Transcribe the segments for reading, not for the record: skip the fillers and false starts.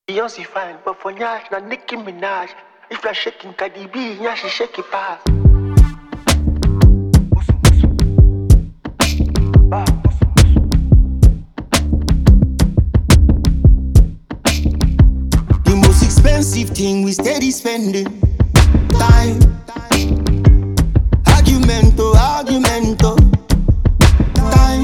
Beyonce fine, but for Nyash, na Nicki Minaj. If you're shaking Cardi B, Nyash shake it fast. The most expensive thing we steady spending time. Argumento, time.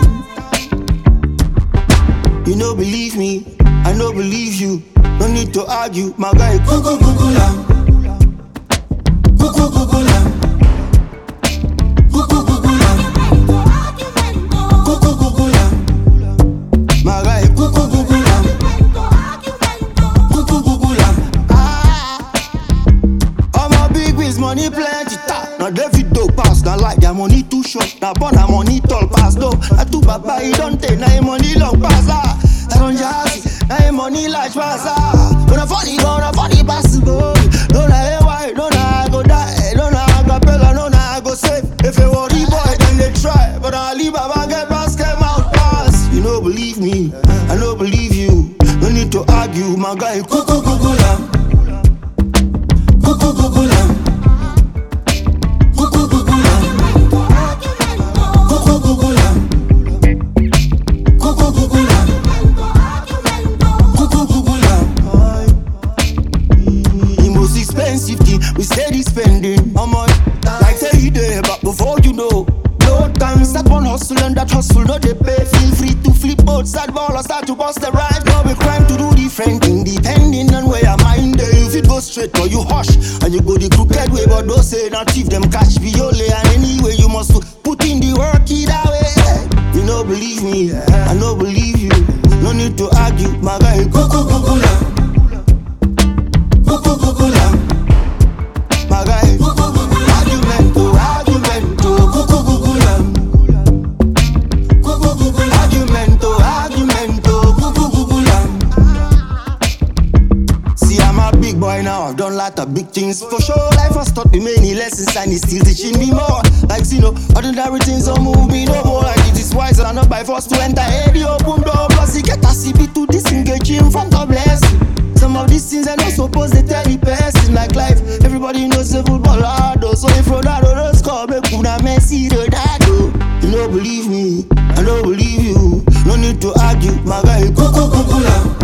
You no believe me, I no believe you. No need to argue, my guy. Cuckoo, cuckoo, lamb. Cuckoo, cuckoo, lamb. Cuckoo, cuckoo, lamb. Cuckoo, cuckoo, lamb. My guy. Cuckoo, cuckoo, lamb. Cuckoo, cuckoo, lamb. All my big biz, money plenty. Now David do pass, now like their money too short. Now born a money tall pass though. I too baba, he don't take, now money long pass. I don't jazzy. Now money large pass Gonna funny possible. Don't know why, don't know I go die. Don't know I go pella, don't know I go save. If you worry boy, then they try. But I leave Baba get pass, came out pass. You don't believe me, I don't believe you. No need to argue, my guy. Cuckoo, cuckoo, lamb. Cuckoo, cuckoo, lamb. Cuckoo, cuckoo, lamb. Cuckoo, cuckoo, lamb. Cuckoo, cuckoo, lamb. Expensive thing, we steady spending how much? Like say you there, but before you know, no time, start one hustle and that hustle no they pay. Feel free to flip both side ball or start to bust the ride. No be crime to do different thing, depending on where your mind is. If it go straight or you hush, and you go the crooked way, but don't say not thief them catch be only. And anyway you must put in the work either way. You no believe me, I no believe you. No need to argue, my guy. Cuckoo, cuckoo, lamb. Cuckoo, cuckoo, lamb. My guy. Argumento, cuckoo, cuckoo, lamb. Cuckoo, cuckoo, argumento, cuckoo, cuckoo, lamb. See, I'm a big boy now, I've done lot of big things. For sure, life has taught me many lessons and it's still teaching me more. Like, you know, ordinary things don't move me no more. Like, it is wise and not by force to enter any open door. Plus, you get a CB to disengage in front of blessing. Some of these things I not supposed to tell the person. Like life, everybody knows the football hard. So if Ronaldo does score, make una Messi Ronaldo. You don't believe me, I don't believe you. No need to argue, my guy. Cuckoo, cuckoo, lamb.